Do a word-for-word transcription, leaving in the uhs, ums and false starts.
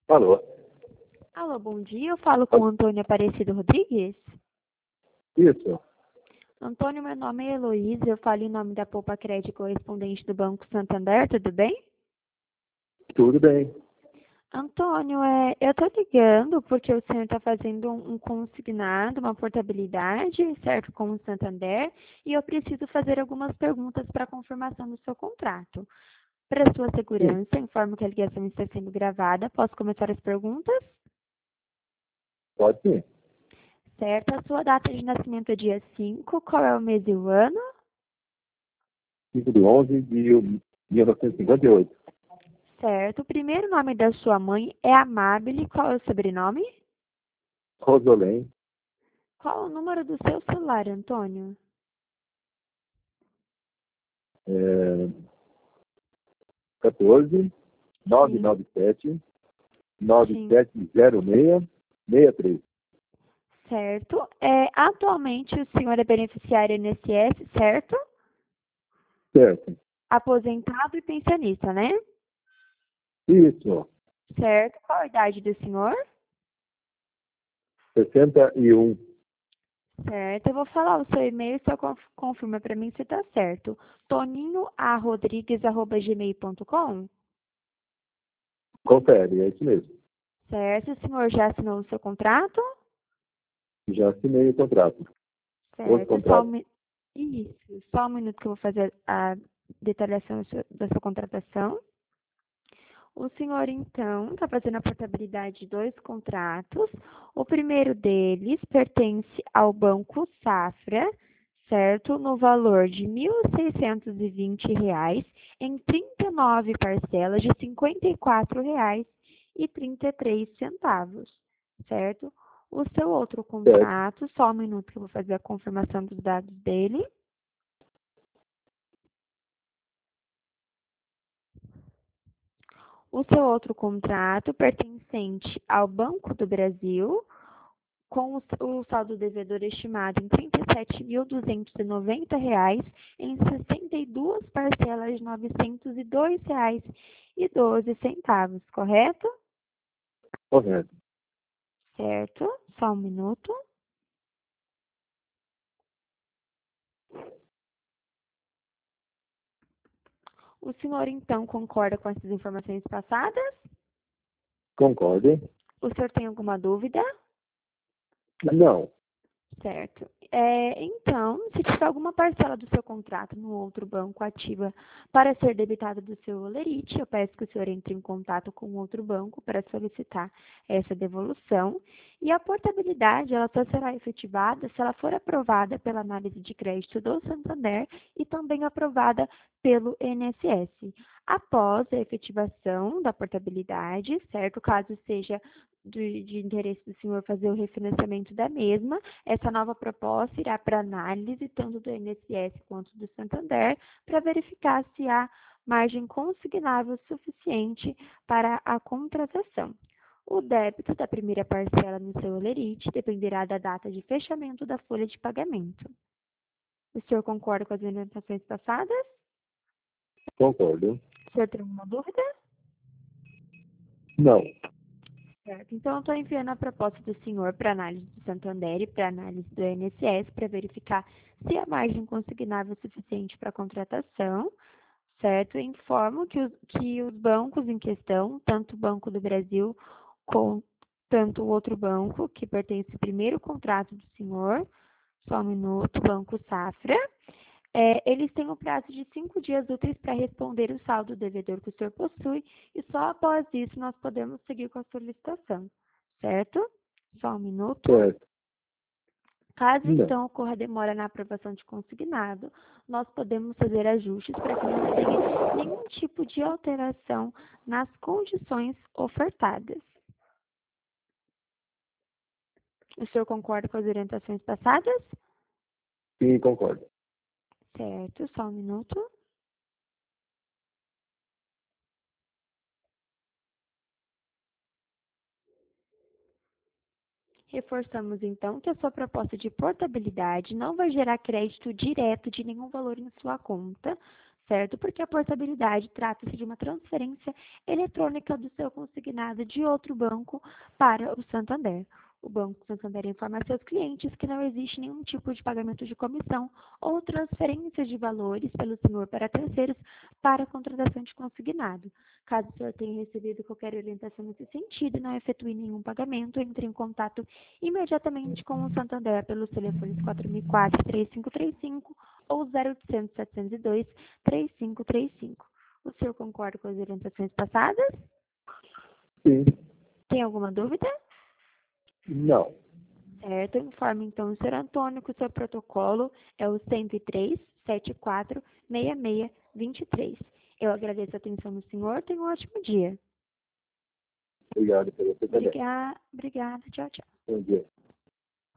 Alô? Alô, bom dia. Eu falo com o Antônio Aparecido Rodrigues. Isso, Antônio, meu nome é Heloísa. Eu falo em nome da Poupa Crédito correspondente do Banco Santander. Tudo bem? tudo bem. Antônio, é, eu estou ligando porque o senhor está fazendo um, um consignado, uma portabilidade, certo, com o Santander, e eu preciso fazer algumas perguntas para confirmação do seu contrato. Para sua Sim, segurança, informo que a ligação está sendo gravada. Posso começar as perguntas? pode sim. Certo. A sua data de nascimento é dia cinco. Qual é o mês e o ano? cinco de onze de mil novecentos e cinquenta e oito. Certo. O primeiro nome da sua mãe é Amabile. Qual é o sobrenome? Rosolém, Qual é o número do seu celular, Antônio? é, quatorze, nove Sim, nove sete, nove sim. sete zero seis, seis três. Certo. É, atualmente o senhor é beneficiário I N S S, certo? Certo. Aposentado e pensionista, né? Isso, Certo. Qual a idade do senhor? sessenta e um. Certo. Eu vou falar o seu e-mail, só conf- confirma para mim se está certo. toninho a rodrigues arroba gmail ponto com. Confere, é isso mesmo. Certo. O senhor já assinou o seu contrato? Já assinei o contrato. Os Certo. Só um, contratos. mi- Isso. Só um minuto que eu vou fazer a detalhação da sua, da sua contratação. O senhor, então, está fazendo a portabilidade de dois contratos. O primeiro deles pertence ao Banco Safra, certo? No valor de mil seiscentos e vinte reais, em trinta e nove parcelas de cinquenta e quatro reais e trinta e três centavos, certo? O seu outro Certo. contrato, só um minuto que eu vou fazer a confirmação dos dados dele. O seu outro contrato pertencente ao Banco do Brasil, com o, o saldo devedor estimado em trinta e sete mil duzentos e noventa reais, em sessenta e duas parcelas de novecentos e dois reais e doze centavos, correto? Correto. Certo? Só um minuto. O senhor, então, concorda com essas informações passadas? Concordo. O senhor tem alguma dúvida? Não. Certo. É, então, se tiver alguma parcela do seu contrato no outro banco ativa para ser debitada do seu Olerite, eu peço que o senhor entre em contato com o outro banco para solicitar essa devolução. E a portabilidade, ela só será efetivada se ela for aprovada pela análise de crédito do Santander e também aprovada pelo I N S S. Após a efetivação da portabilidade, certo? Caso seja de, de interesse do senhor fazer o refinanciamento da mesma, essa nova proposta irá para análise tanto do I N S S quanto do Santander para verificar se há margem consignável suficiente para a contratação. O débito da primeira parcela no seu Olerite dependerá da data de fechamento da folha de pagamento. O senhor concorda com as orientações passadas? Concordo. O senhor tem alguma dúvida? Não. Certo. Então, eu estou enviando a proposta do senhor para análise do Santander e para análise do I N S S para verificar se há margem consignável suficiente para a contratação, certo? Informo que os, que os bancos em questão, tanto o Banco do Brasil como tanto o outro banco, que pertence ao primeiro contrato do senhor, só um minuto, Banco Safra, é, eles têm um prazo de cinco dias úteis para responder o saldo devedor que o senhor possui e só após isso nós podemos seguir com a solicitação, certo? Só um minuto. Certo. Caso Não. então ocorra demora na aprovação de consignado, nós podemos fazer ajustes para que não tenha nenhum tipo de alteração nas condições ofertadas. O senhor concorda com as orientações passadas? Sim, concordo. Certo, só um minuto. Reforçamos, então, que a sua proposta de portabilidade não vai gerar crédito direto de nenhum valor em sua conta, certo? Porque a portabilidade trata-se de uma transferência eletrônica do seu consignado de outro banco para o Santander. O Banco Santander informa a seus clientes que não existe nenhum tipo de pagamento de comissão ou transferência de valores pelo senhor para terceiros para a contratação de consignado. Caso o senhor tenha recebido qualquer orientação nesse sentido e não efetue nenhum pagamento, entre em contato imediatamente com o Santander pelos telefones quatro mil e quatro, três cinco três cinco ou zero oitocentos, setecentos e dois, três cinco três cinco. O senhor concorda com as orientações passadas? Sim. Tem alguma dúvida? Não. Certo, informe então o senhor Antônio que o seu protocolo é o cento e três, setenta e quatro, sessenta e seis, vinte e três. Eu agradeço a atenção do senhor, tenha um ótimo dia. Obrigado por você também. Obrigada, obrigada, tchau, tchau. Bom dia.